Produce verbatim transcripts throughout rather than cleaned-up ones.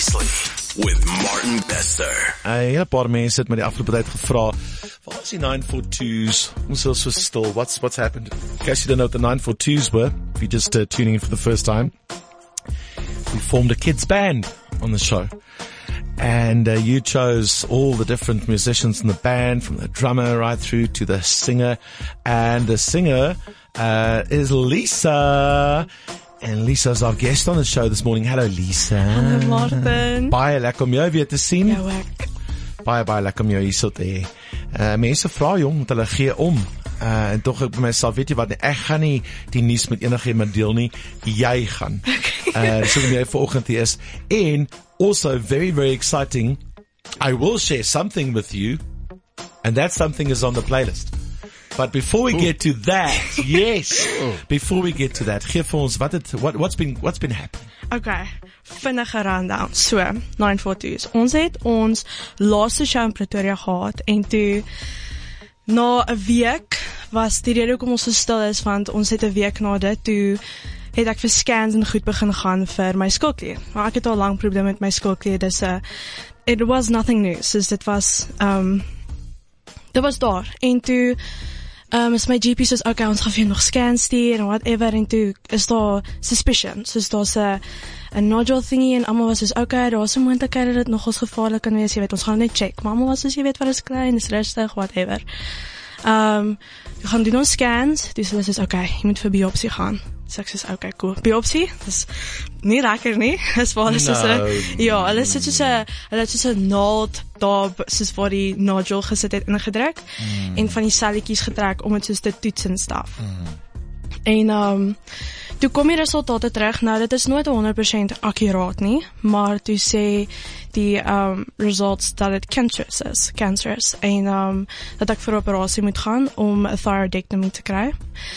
Seriously with Martin Bester. 'n hele paar mense het my die afgelope tyd gevra, waar is die nine four twos? Ons is so still. What's what's happened? In case you don't know what the nine four twos were, if you're just uh, tuning in for the first time, we formed a kids band on the show. And uh, you chose all the different musicians in the band, from the drummer right through to the singer. And the singer uh, is Lisa. And Lisa's our guest on the show this morning. Hello, Lisa. Hallo, Martin. Baie lekker om jou weer te sien. Ja, ek. Baie, baie lekker om jou hier so te hê. Uh, mense vra jong, want hulle gee om. Uh, en toch ek by myself, weet jy wat, ek gaan nie die nuus met enige iemand deel nie, jy gaan. Uh, so jy vanoggend hier is. En also very, very exciting, I will share something with you, and that something is on the playlist. But before we Ooh. get to that, yes, before we get to that, gee vir ons, wat het, what, what's been, what's been happening? Okay, vinnige rundown. So, nine four twos. Ons het ons laaste show in Pretoria gehad, en toe, na 'n week, was die rede hoekom ons so stil is, want ons het 'n week na dit, toe het ek vir scans en goed begin gaan vir my skoolkleer. Maar ek het al lang probleme met my skoolkleer, dus uh, it was nothing new, soos dit was, um, dit was daar, en toe, Um, is my G P soos, okay, ons gaan vir jou nog scans stuur, en whatever, en toe is daar suspicion, soos daar is een nodule thingy, en allemaal was soos, okay, daar is een moontlikheid dat het nogals gevaarlik kan wees, jy weet, ons gaan net check, maar allemaal was soos, jy weet, wat is klein, is rustig, whatever. Um, we gaan doen ons scans, dus hulle soos, okay, jy moet vir biopsie gaan. Dus ek soos, okay, cool. Biopsie, dis nie lekker nie, is waar hulle soos, no. ja, hulle sit soos, hulle het soos een naald daar, soos waar die nodule gesit het ingedruk, mm. en van die celletjies getrek, om het soos te toets en staf. Mm. En, um, toe kom die resultate terug, nou, dit is nooit honderd persent accuraat nie, maar toe sê die, um, results dat het cancerous is, cancerous, en, um, dat ek vir operasie moet gaan, om een thyroidectomy te kry.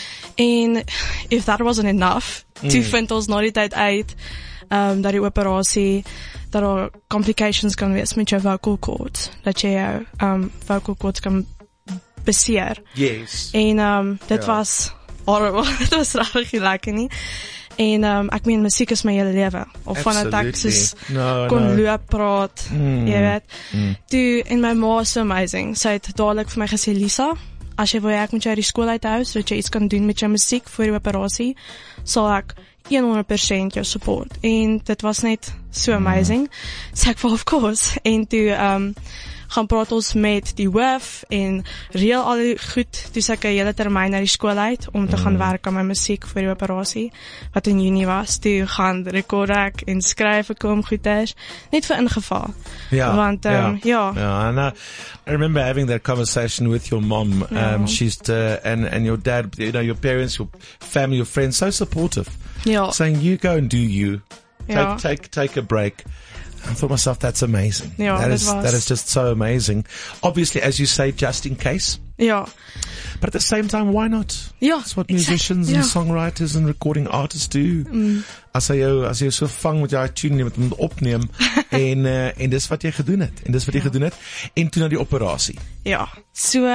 En if that wasn't enough, mm. toe vind ons na die tyd uit, um, dat die operasie, dat er complications kan wees met jou vocal cords, dat jy jou um, vocal cords kan beseer. Yes. En um, dit ja. was horrible, dit was regtig nie lekker nie. En um, ek meen, musiek is my hele lewe, of van het ek soos no, kon no. loop, praat, mm. jy weet. Mm. Toe, en my ma is so amazing, sy het dadelijk vir my gesê, Lisa, as jy wil ek moet jou die skool uithou, so dat jy iets kan doen met jou musiek voor die operasie, sal ek honderd persent jou support. En dit was net so amazing. Mm. So ek van, of course. En toe um, gaan praat ons met die hoof en reël al die goed, toe sê ek 'n hele termyn na die skool uit, om te mm. gaan werk aan my musiek voor die operasie, wat in Junie was. Toe gaan rekord ek en skryf ek om goeders, net vir ingeval. Ja, Want, um, ja. ja. ja and I, I remember having that conversation with your mom. Ja. Um, she's, uh, and, and your dad, you know, your parents, your family, your friends, so supportive. Ja. Saying, you go and do you. Take, Ja. take, take a break. I thought myself, that's amazing. Ja, that dit is, was. that is just so amazing. Obviously, as you say, just in case. Ja. But at the same time, why not? Ja. That's what exact, musicians ja. and songwriters and recording artists do. Mm. As jy jou, as jy so vang met jou tune, jy moet hom opneem, en, uh, en dis wat jy gedoen het. En dis wat jy ja. gedoen het. En toe na die operasie. Ja. So,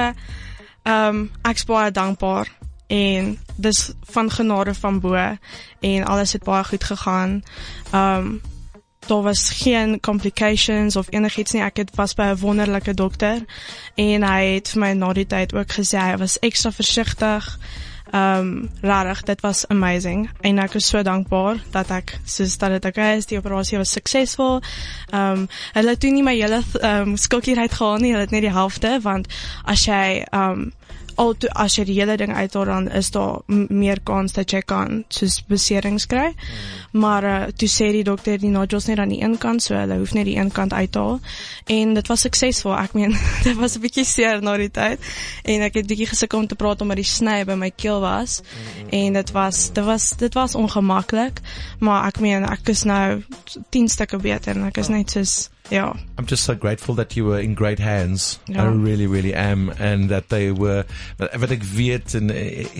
um, ek is baie dankbaar, en dis van genade van bo, en alles het baie goed gegaan. Um, daar was geen complications of enigiets nie, ek het was by 'n wonderlike dokter, en hy het vir my na die tyd ook gesê, hy was extra versigtig, um, rarig, dit was amazing, en ek is so dankbaar, dat ek, soos dat het okay is, die operasie was suksesvol, um, hulle het toe nie my hele, um, skilkier uitgehaal nie, hulle het net die helfte, want as jy, um, al to, as jy die hele ding uithaal, dan is daar meer kans dat jy kan soos beserings kry. Mm. Maar uh, toe sê die dokter die nodules net aan die een kant, so hulle hoef net die een kant uit te haal. En dit was suksesvol. Ek meen, dit was 'n bietjie seer na die tyd. En ek het bietjie gesukkel om te praat omdat die sny by my keel was. Mm. En dit was dit was dit was ongemaklik, maar ek meen ek is nou tien stukke beter en ek is net soos yeah. I'm just so grateful that you were in great hands. Yeah. I really, really am. And that they were, wat ek weet, and,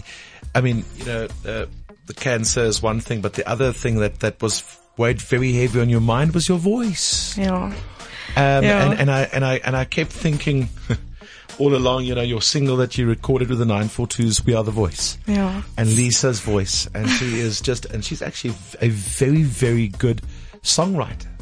I mean, you know, uh, the cancer is one thing, but the other thing that, that was weighed very heavy on your mind was your voice. Yeah. Um, yeah. and, and I, and I, and I kept thinking all along, you know, your single that you recorded with the nine four twos, We Are the Voice. Yeah. And Lisa's voice. And she is just, and she's actually a very, very good songwriter.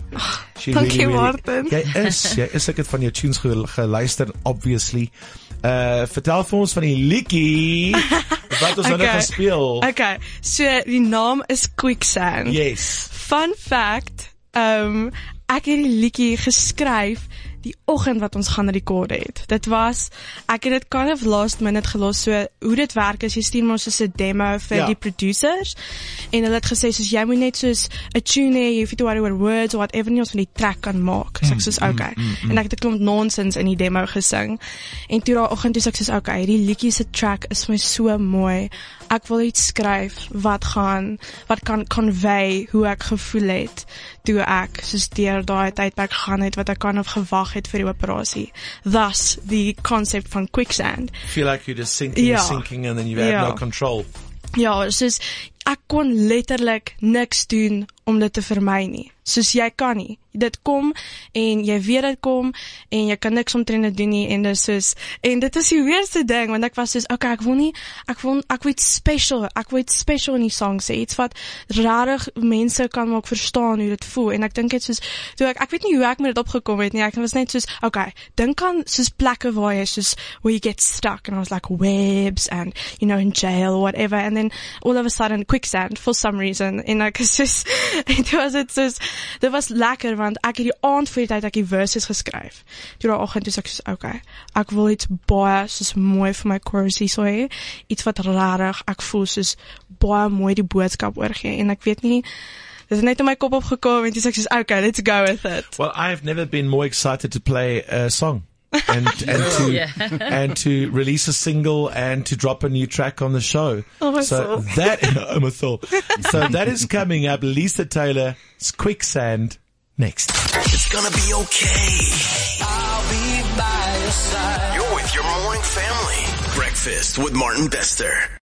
She Dankie, really, really, Martin. Jy is, jy is, ek het van jou tunes ge, geluister, obviously. Uh, vertel vir ons van die liedjie, wat ons okay. nou gaan speel. Okay, so die naam is Quicksand. Yes. Fun fact, um, ek het die liedjie geskryf die oggend wat ons gaan record het. Dit was, ek het dit kind of last minute gelos, so hoe dit werk is, jy stuur ons soos 'n demo vir ja. die producers, en hulle het gesê, soos jy moet net soos 'n tune hê, jy hoef nie te worry oor words, of whatever nie ons van die track kan maak. So ek soos, okay. Mm, mm, mm. En ek het 'n klomp nonsens in die demo gesing, en toe daai oggend toe sê ek soos, okay, die liedjie se track is vir my so mooi, ek wil iets skryf, wat gaan, wat kan convey, hoe ek gevoel het, toe ek, soos deur daai tydperk gegaan het, wat ek kan of gewag het vir die operasie. Thus, the concept van Quicksand. Feel like you're just sinking, ja. sinking, and then you have ja. no control. Ja, soos, ek kon letterlik niks doen om dit te vermy nie. Soos jy kan nie. Dit kom, en jy weet dit kom, en jy kan niks omtrent dit doen nie, en dis soos, en dit is die weerste ding, want ek was soos, okay, ek wil nie, ek wil, ek wil iets special, ek wil iets special in die song sê, iets wat rarig mense kan ook verstaan hoe dit voel, en ek dink het soos, toe ek, ek weet nie hoe ek met dit opgekom het nie, ek was net soos, okay, dink aan soos plekke waar jy soos, where you get stuck, and I was like, webs, and, you know, in jail, or whatever, and then, all of a sudden, Quicksand, for some reason, en ek is soos, en toe was het soos, dit was lekker, want ek het die aand voor die tyd ek die verses geskryf. Toe die oggend toe sê ek soos, okay, ek wil iets baie soos mooi vir my chorus hier so hê, iets wat rarig, ek voel soos baie mooi die boodskap oorgee, en ek weet nie, dit het net in my kop opgekom, en toe sê ek soos, okay, let's go with it. Well, I've never been more excited to play a song. and and to yeah. and to release a single and to drop a new track on the show. Oh my so soul. that oh my soul. So that is coming up. Lisa Taylor's Quicksand next. It's gonna be okay. I'll be by your side. You're with your morning family. Breakfast with Martin Bester.